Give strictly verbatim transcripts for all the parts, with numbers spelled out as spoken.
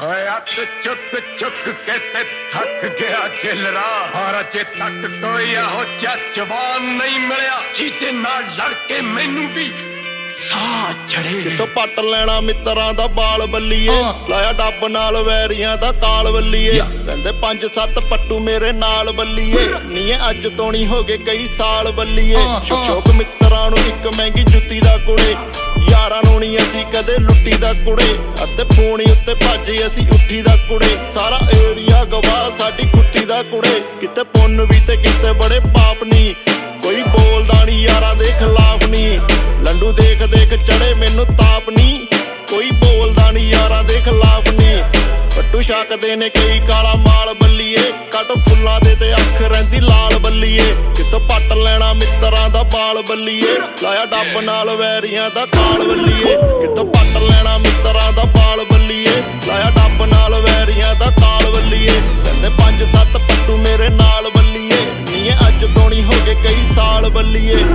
हयात चुक चुक के ते थक गया झिलरा और अजे तक कोई हो जवान नहीं मिलिया जीते नाल लड़ के मैनू भी ਸਾਹ ਚੜੇ ਕਿਤੋਂ ਪੱਟ ਲੈਣਾ ਮਿੱਤਰਾਂ ਦਾ ਬਾਲ ਬੱਲੀਏ ਲਾਇਆ ਡੱਬ ਨਾਲ ਵੈਰੀਆਂ ਦਾ ਕਾਲ ਬੱਲੀਏ ਰਹਿੰਦੇ ਪੰਜ ਸੱਤ ਪੱਟੂ ਮੇਰੇ ਨਾਲ ਬੱਲੀਏ ਨੀਏ ਅੱਜ ਤੋਂ ਨਹੀਂ ਹੋ ਗਏ ਕਈ ਸਾਲ ਬੱਲੀਏ ਸ਼ੌਕ ਮਿੱਤਰਾਂ ਨੂੰ ਇੱਕ ਮਹਿੰਗੀ ਜੁੱਤੀ ਦਾ ਕੁੜੇ ਯਾਰਾਂ ਨੂੰ ਨਹੀਂ ਅਸੀਂ ਕਦੇ ਲੁੱਟੀ ਦਾ ਕੁੜੇ ਅਤੇ ਪੂਣੀ ਉੱਤੇ ਭੱਜੇ ਅਸੀਂ ਉੱਠੀ ਦਾ ਕੁੜੇ ਸਾਰਾ ਏਰੀਆ ਗਵਾਹ ਸਾਡੀ ਕੁੱਤੀ ਦਾ ਕੁੜੇ ਕਿਤੇ ਪੁੰਨ ਵੀ ਤੇ ਕਿਤੇ ਬੜੇ ਪਾਪ ਨਹੀਂ ਕੋਈ ਬੋਲਦਾ ਨਹੀਂ ਯਾਰਾਂ ਦੇ ਖਿਲਾਫ ਨਹੀਂ ਲੰਡੂ ਦੇਖ ਦੇਖ ਚੜੇ ਮੈਨੂੰ ਤਾਪ ਨਹੀਂ ਕੋਈ ਬੋਲਦਾ ਨਹੀਂ ਯਾਰਾਂ ਦੇ ਖਿਲਾਫ ਨਹੀਂ ਪੱਟੂ ਛਕਦੇ ਨੇ ਕਈ ਕਾਲਾ ਮਾਲ ਬੱਲੀਏ ਕੱਟ ਫੁੱਲਾਂ ਦੇ ਤੇ ਅੱਖ ਰਹਿੰਦੀ ਲਾਲ ਬੱਲੀਏ ਕਿਤੋਂ ਪੱਟ ਲੈਣਾ ਮਿੱਤਰਾਂ ਦਾ ਬਾਲ ਬੱਲੀਏ ਲਾਇਆ ਡੱਬ ਨਾਲ ਵੈਰੀਆਂ ਦਾ ਕਾਲ ਬੱਲੀਏ ਕਿਤੋਂ ਪੱਟ ਲੈਣਾ ਮਿੱਤਰਾਂ ਦਾ ਬਾਲ ਬੱਲੀਏ ਲਾਇਆ ਡੱਬ ਨਾਲ ਵੈਰੀਆਂ ਦਾ ਕਾਲ ਬੱਲੀਏ ਕਹਿੰਦੇ ਪੰਜ ਸੱਤ ਪੱਟੂ ਮੇਰੇ ਨਾਲ ਬੱਲੀਏ ਨੀਏ ਅੱਜ ਤੋਂ ਨਹੀਂ ਹੋ ਗਏ ਕਈ ਸਾਲ ਬੱਲੀਏ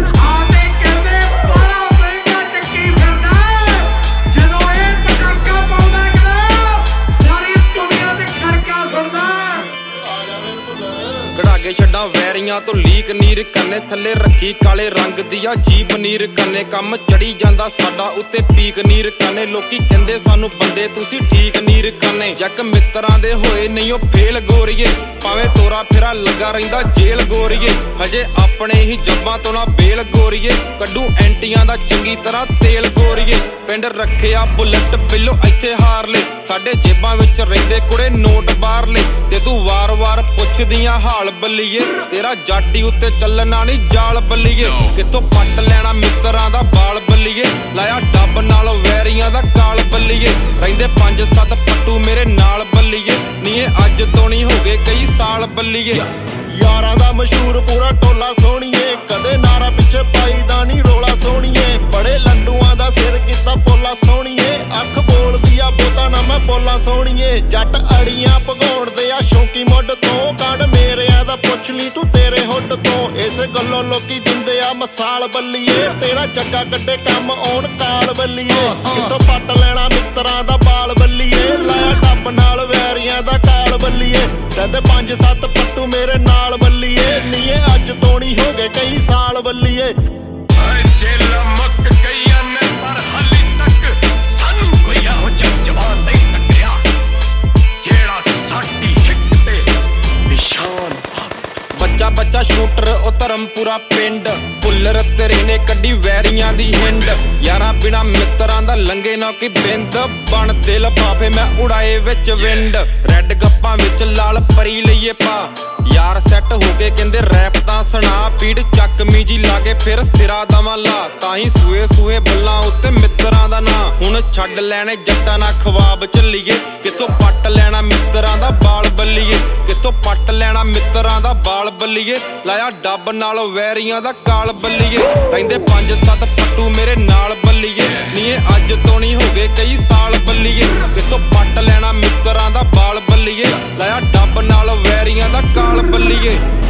ਕਢਾਕੇ ਛੱਡਾਂ ਵੈਰੀਆਂ ਤੋਂ ਲੀਕ ਨੀਰ ਕੰਨੇ ਥੱਲੇ ਰੱਖੀ ਕਾਲੇ ਰੰਗ ਦੀਆਂ ਜੀਪ ਨੀਰ ਕੰਨੇ ਕੰਮ ਚੜੀ ਜਾਂਦਾ ਸਾਡਾ ਉੱਤੇ ਪੀਕ ਨੀਰ ਕੰਨੇ ਲੋਕੀ ਕਹਿੰਦੇ ਸਾਨੂੰ ਬੰਦੇ ਤੁਸੀਂ ਠੀਕ ਨੀਰ ਕੰਨੇ ਜੱਕ ਮਿੱਤਰਾਂ ਦੇ ਹੋਏ ਨਹੀਂ ਉਹ ਫੇਲ ਗੋਰੀਏ ਭਾਵੇਂ ਤੋਰਾ ਫੇਰਾ ਲੱਗਾ ਰਹਿੰਦਾ ਜੇਲ ਗੋਰੀਏ ਹਜੇ ਆਪਣੇ ਹੀ ਜੱਬਾਂ ਤੋਂ ਨਾ ਬੇਲ ਗੋਰੀਏ ਕੱਢੂ ਐਂਟੀਆਂ ਦਾ ਚੰਗੀ ਤਰ੍ਹਾਂ ਤੇਲ ਗੋਰੀਏ ਪਿੰਡ ਰੱਖਿਆ ਬੁਲਟ ਪਿੱਲੋ ਇੱਥੇ ਹਾਰ ਲੈ ਸਾਡੇ ਜੇਬਾਂ ਵਿੱਚ ਰਹਿੰਦੇ ਕੁੜੇ ਨੋਟ ਬਾਹਰਲੇ ਤੇ ਤੂੰ ਵਾਰ-ਵਾਰ ਪੁੱਛਦੀਆਂ ਹਾਲ ਬੱਲੀਏ ਤੇਰਾ ਜਾਡੀ ਉੱਤੇ ਚੱਲਣਾ ਨਹੀਂ ਜਾਲ ਬੱਲੀਏ ਕਿੱਥੋਂ ਪੱਟ ਲੈਣਾ ਮਿੱਤਰਾਂ ਦਾ ਬਾਲ ਬੱਲੀਏ ਲਾਇਆ ਡੱਬ ਨਾਲ ਵੈਰੀਆਂ ਦਾ ਕਾਲ ਬੱਲੀਏ ਰਹਿੰਦੇ ਪੰਜ ਸੱਤ ਪੱਟੂ ਮੇਰੇ ਨਾਲ ਬੱਲੀਏ ਨੀਏ ਅੱਜ ਤੋਂ ਨਹੀਂ ਹੋ ਗਏ ਕਈ ਸਾਲ ਬੱਲੀਏ ਯਾਰਾਂ ਦਾ ਮਸ਼ਹੂਰ ਪੂਰਾ ਟੋਲਾ ਸੋਹਣੀਏ ਕਦੇ ਨਾਰਾ ਪਿੱਛੇ ਪਾਈਦਾ ਨਹੀਂ ਰੋਲਾ ਸੋਹਣੀਏ ਬੜੇ ਲੰਡੂਆਂ ਦਾ ਸਿਰ ਕੀਤਾ ਪੋਲਾ ਸੋਹਣੀਏ ਅੱਖ ਬੋਲਦੀ ਆ ਬੋਤਾ ਨਾ ਮੈਂ ਬੋਲਾਂ ਸੋਹਣੀਏ ਜੱਟ ਅੜੀਆਂ ਭਗਾਉਣਦੇ ਆ ਸ਼ੌਂਕੀ ਮੁੱਢ ਤੋਂ ਕੱਢ ਮੇਰਿਆਂ ਦਾ ਪੁੱਛ ਲਈ ਤੂੰ ਤੇਰੇ ਹੁੱਡ ਤੋਂ ਇਸੇ ਗੱਲੋਂ ਲੋਕੀ ਦਿੰਦੇ ਆ ਮਸਾਲ ਬੱਲੀਏ ਤੇਰਾ ਜੱਗਾ ਕੱਢੇ ਕੰਮ ਆਉਣ ਕਾਲ ਬੱਲੀਏ ਕਿਤੋਂ ਪੱਟ ਲੈਣਾ ਮਿੱਤਰਾਂ ਦਾ ਬਾਲ ਬੱਲੀਏ ਲਾਇਆ ਡੱਬ ਨਾਲ ਵੈਰੀਆਂ ਦਾ ਕਾਲ ਬੱਲੀਏ ਕਹਿੰਦੇ ਪੰਜ ਸੱਤ ਪੱਟੂ ਮੇਰੇ ਨਾਲ ਬੱਲੀਏ ਨੀਏ ਅੱਜ ਤੋਂ ਨਹੀਂ ਹੋ ਗਏ ਕਈ ਸਾਲ ਬੱਲੀਏ जेल मुक गई ने पर हाली तक सानू कोई हो जवान नहीं तकया जेड़ा साडी हिक ते निशान ਬੱਚਾ ਬੱਚਾ ਸ਼ੂਟਰ ਉਹ ਧਰਮਪੁਰਾ ਪਿੰਡ ਪੁੱਲਰ ਤੇਰੇ ਨੇ ਕੱਢੀ ਵੈਰੀਆਂ ਦੀ ਹਿੰਡ ਯਾਰਾਂ ਬਿਨਾ ਮਿੱਤਰਾਂ ਦਾ ਲੰਗੇ ਨਾ ਕੀ ਬਿੰਦ ਬਣ ਦੇ ਲਫਾਫੇ ਮੈਂ ਉਡਾਏ ਵਿੱਚ ਵਿੰਡ ਰੈੱਡ ਗੱਪਾਂ ਵਿੱਚ ਲਾਲ ਪਰੀ ਲਈਏ ਪਾ ਯਾਰ ਸੈੱਟ ਹੋ ਕੇ ਕਹਿੰਦੇ ਰੈਪ ਤਾਂ ਸੁਣਾ ਪੀੜ ਚੱਕਮੀ ਜੀ ਲਾ ਕੇ ਫਿਰ ਸਿਰਾ ਦਵਾਂ ਲਾ ਤਾਂ ਹੀ ਸੂਏ ਸੂਏ ਬੱਲਾਂ ਉੱਤੇ ਮਿੱਤਰਾਂ ਦਾ ਨਾਂ ਹੁਣ ਛੱਡ ਲੈਣੇ ਜੱਟਾਂ ਨਾਲ ਖਵਾਬ ਚੱਲੀਏ ਕਿੱਥੋਂ ਪੱਟ ਲੈਣਾ ਮਿੱਤਰਾਂ ਦਾ ਬਾਲ ਬੱਲੀਏ ਕਿੱਥੋਂ ਪੱਟ ਲੈਣਾ ਮਿੱਤਰਾਂ ਦਾ ਬਾਲ ਬੱਲੀਏ ਲਾਇਆ ਡੱਬ ਨਾਲ ਵੈਰੀਆਂ ਦਾ ਕਾਲ ਬੱਲੀਏ ਰਹਿੰਦੇ ਪੰਜ ਸੱਤ ਪੱਟੂ ਮੇਰੇ ਨਾਲ ਬੱਲੀਏ ਨੀਏ ਅੱਜ ਤੋਂ ਨਹੀਂ ਹੋ ਗਏ ਕਈ ਸਾਲ ਬੱਲੀਏ ਕਿੱਥੋਂ ਪੱਟ ਲੈਣਾ ਮਿੱਤਰਾਂ ਦਾ ਬਾਲ ਬੱਲੀਏ ਲਾਇਆ ਡੱਬ ਨਾਲ ਵੈਰੀਆਂ ਦਾ ਕਾਲ ਬੱਲੀਏ।